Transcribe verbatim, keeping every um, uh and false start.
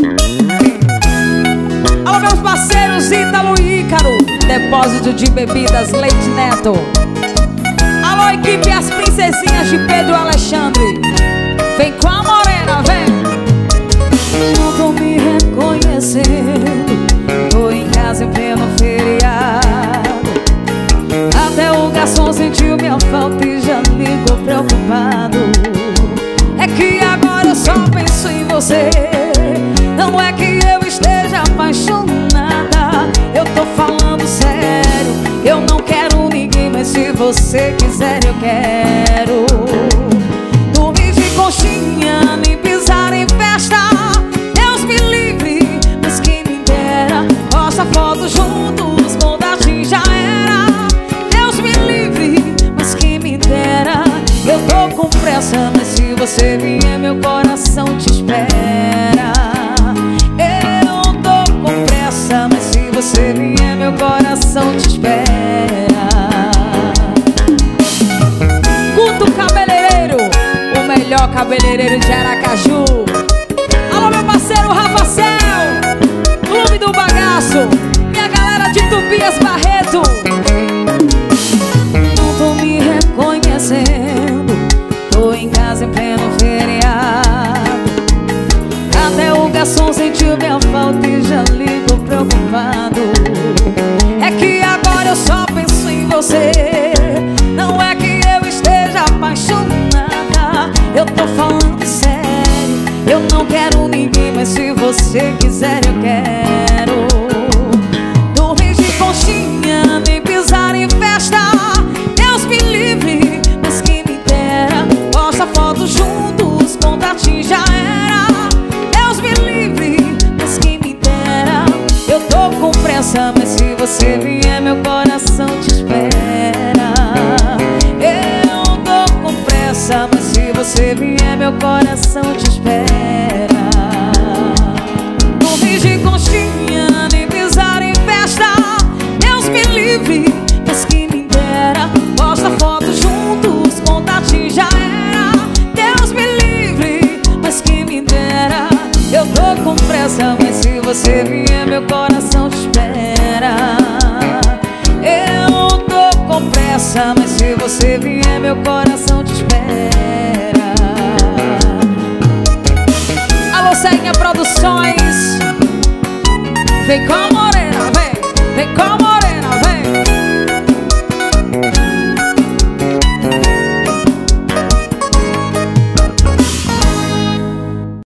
Alô, meus parceiros Ítalo e Ícaro, Depósito de Bebidas Leite Neto. Alô, equipe As Princesinhas de Pedro Alexandre. Vem com a morena, vem. Não tô me reconhecendo, tô em casa em pleno feriado. Até o garçom sentiu minha falta e já ligou preocupado. É que agora eu só penso em você. Não é que eu esteja apaixonada, eu tô falando sério. Eu não quero ninguém, mas se você quiser eu quero. Dormir de conchinha, nem pisar em festa. Deus me livre, mas quem me dera. Posta foto juntos, quando a gente já era. Deus me livre, mas quem me dera. Eu tô com pressa, mas se você vier meu coração te espera. Eu tô com pressa, mas se você vier meu coração te espera. Guto Cabeleireiro, o melhor cabeleireiro de Aracaju. Alô, meu parceiro Rafa Cel, Clube do Bagaço. Minha galera de Tobias Barreto. Não tô me reconhecendo, tô em casa em pleno feriado. Até o garçom sentiu minha falta e já ligou preocupado. É que agora eu só penso em você. Não é que eu esteja apaixonada, eu tô falando sério. Eu não quero ninguém, mas se você quiser eu quero. Dormir de conchinha, nem pisar em festa. Deus me livre, mas quem me dera. Posta foto juntos, contatinho já era. Deus me livre, mas quem me dera. Eu tô com pressa, mas se você vier meu coração te espera. Eu tô com pressa, mas se você vier meu coração te espera. Dormir de conchinha, nem pisar em festa. Deus me livre, mas quem me dera. Posta foto juntos, contatinho já era. Deus me livre, mas quem me dera. Eu tô com pressa, mas se você vier meu coração te espera. Eu tô com pressa, mas se você vier meu coração te espera. Alô, Ceguinha Produções. Vem com a morena, vem. Vem com a